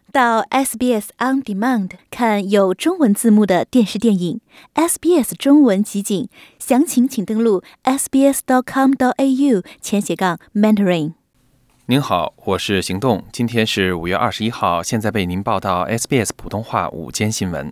到 SBS On Demand 看有中文字幕的电视电影 SBS 中文集锦，详情请登录 sbs.com.au/Mandarin。 您好，我是行动，今天是5月21号，现在为您报道 SBS 普通话午间新闻。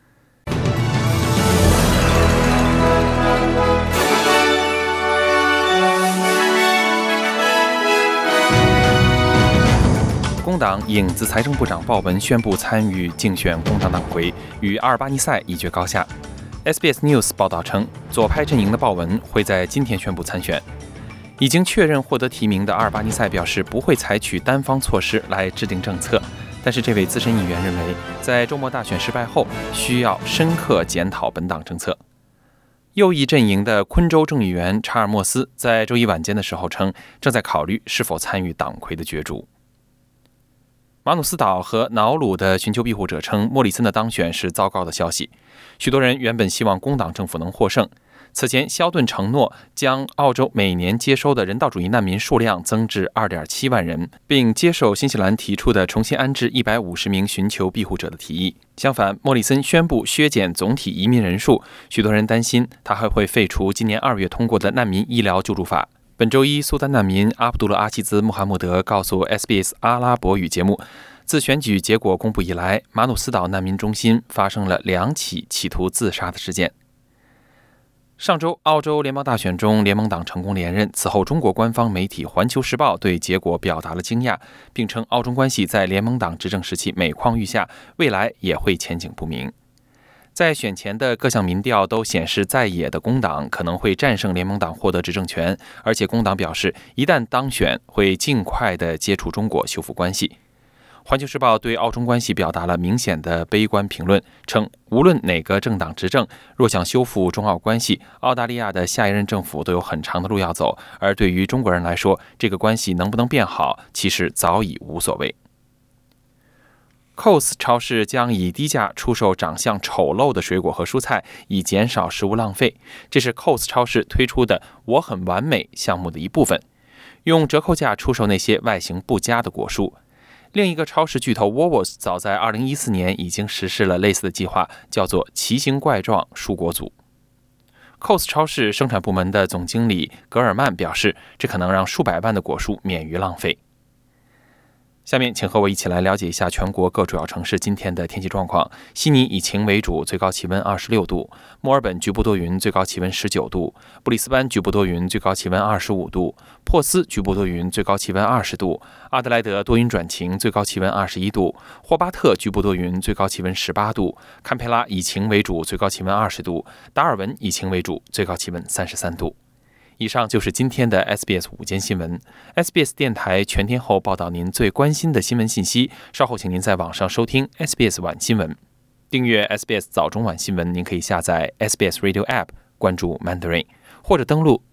工党影子财政部长鲍文宣布参与竞选工党党魁，与阿尔巴尼塞一决高下。SBS News 报道称，左派阵营的鲍文会在今天宣布参选。已经确认获得提名的阿尔巴尼塞表示不会采取单方措施来制定政策，但是这位资深议员认为，在周末大选失败后，需要深刻检讨本党政策。右翼阵营的昆州众议员查尔莫斯在周一晚间的时候称，正在考虑是否参与党魁的角逐。马努斯岛和瑙鲁的寻求庇护者称，莫里森的当选是糟糕的消息。许多人原本希望工党政府能获胜。此前，肖顿承诺将澳洲每年接收的人道主义难民数量增至 2.7 万人，并接受新西兰提出的重新安置150名寻求庇护者的提议。相反，莫里森宣布削减总体移民人数，许多人担心他还会废除今年2月通过的难民医疗救助法。本周一，苏丹难民阿卜杜勒阿齐兹·穆罕默德告诉 SBS 阿拉伯语节目，自选举结果公布以来，马努斯岛难民中心发生了2起企图自杀的事件。上周，澳洲联邦大选中，联盟党成功连任。此后，中国官方媒体《环球时报》对结果表达了惊讶，并称澳中关系在联盟党执政时期每况愈下，未来也会前景不明。在选前的各项民调都显示，在野的工党可能会战胜联盟党获得执政权，而且工党表示，一旦当选，会尽快地接触中国，修复关系。环球时报对澳中关系表达了明显的悲观评论，称无论哪个政党执政，若想修复中澳关系，澳大利亚的下一任政府都有很长的路要走，而对于中国人来说，这个关系能不能变好，其实早已无所谓。Coles 超市将以低价出售长相丑陋的水果和蔬菜，以减少食物浪费。这是 Coles 超市推出的“我很完美”项目的一部分，用折扣价出售那些外形不佳的果蔬。另一个超市巨头 Woolworths 早在2014年已经实施了类似的计划，叫做奇形怪状蔬果组。Coles 超市生产部门的总经理格尔曼表示，这可能让数百万的果蔬免于浪费。下面请和我一起来了解一下全国各主要城市今天的天气状况。悉尼以晴为主，最高气温26度；墨尔本局部多云，最高气温19度；布里斯班局部多云，最高气温25度；珀斯局部多云，最高气温20度；阿德莱德多云转晴，最高气温21度；霍巴特局部多云，最高气温18度；堪培拉以晴为主，最高气温20度；达尔文以晴为主，最高气温33度。以上就是今天的 SBS 午间新闻。SBS 电台全天候报道您最关心的新闻信息，稍后请您在网上收听 SBS 晚新闻。订阅 SBS 早中晚新闻，您可以下载 SBS Radio App， 关注 Mandarin， 或者登录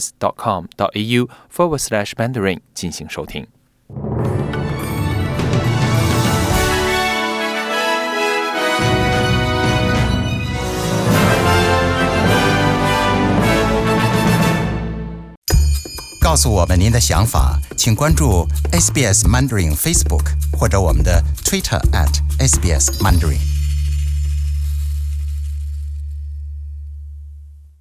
sbs.com.au/Mandarin 进行收听。 告诉我们您的想法，请关注 SBS Mandarin Facebook 或者我们的 Twitter @SBS Mandarin。